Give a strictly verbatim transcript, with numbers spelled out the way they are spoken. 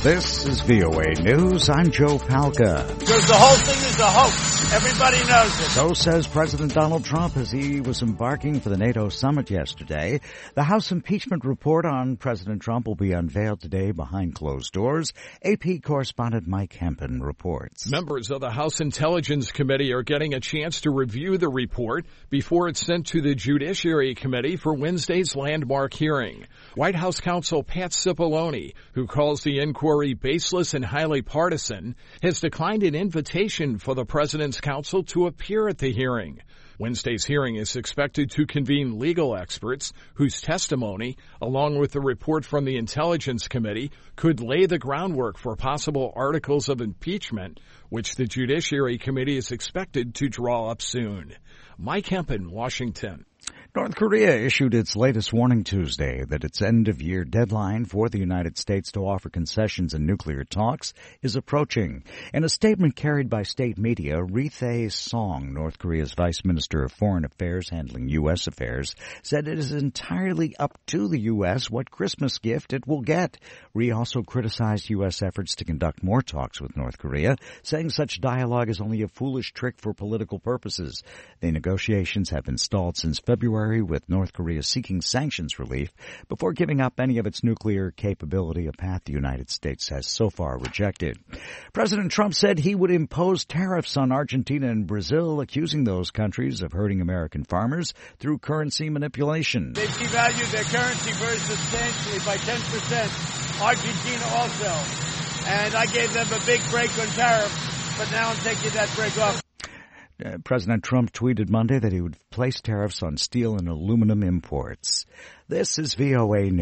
This is V O A News. I'm Joe Palca. Because the whole thing is a hoax. Everybody knows it. So says President Donald Trump as he was embarking for the NATO summit yesterday. The House impeachment report on President Trump will be unveiled today behind closed doors. A P correspondent Mike Hempen reports. Members of the House Intelligence Committee are getting a chance to review the report before it's sent to the Judiciary Committee for Wednesday's landmark hearing. White House counsel Pat Cipollone, who calls the inquiry baseless and highly partisan, has declined an invitation for the president's counsel to appear at the hearing. Wednesday's hearing is expected to convene legal experts whose testimony, along with the report from the Intelligence Committee, could lay the groundwork for possible articles of impeachment, which the Judiciary Committee is expected to draw up soon. Mike Hempen, Washington. North Korea issued its latest warning Tuesday that its end-of-year deadline for the United States to offer concessions in nuclear talks is approaching. In a statement carried by state media, Ri Thae-song, North Korea's Vice Minister of Foreign Affairs handling U S affairs, said it is entirely up to the U S what Christmas gift it will get. Ri also criticized U S efforts to conduct more talks with North Korea, saying such dialogue is only a foolish trick for political purposes. The negotiations have been stalled since February, with North Korea seeking sanctions relief before giving up any of its nuclear capability, a path the United States has so far rejected. President Trump said he would impose tariffs on Argentina and Brazil, accusing those countries of hurting American farmers through currency manipulation. They've devalued their currency very substantially by ten percent. Argentina also. And I gave them a big break on tariffs, but now I'm taking that break off. Uh, President Trump tweeted Monday that he would place tariffs on steel and aluminum imports. This is V O A News.